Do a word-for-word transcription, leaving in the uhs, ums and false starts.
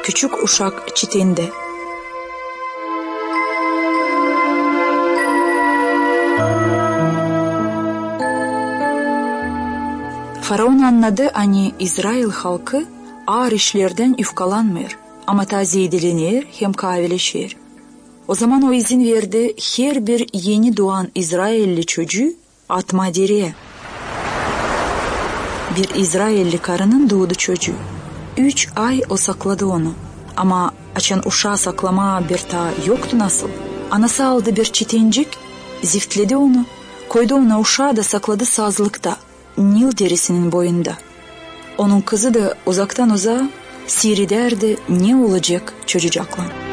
küçük uşak çitinde. Faraon anladı hani İsrail halkı ağır işlerden yufkalanmıyor ama taze edilinir hem kahveleşir. O zaman o izin verdi her bir yeni doğan İsrailli çocuğu atma dereye. Bir İsrailli karının doğdu çocuğu. Üç ay o sakladı onu. Ama açan uşağı saklama bir ta yoktu nasıl. Anası aldı bir çitincik, ziftledi onu. Koydu ona uşağı da sakladı sazlıkta, Nil derisinin boyunda. Onun kızı da uzaktan uzağa seyrederdi ne olacak çocukla.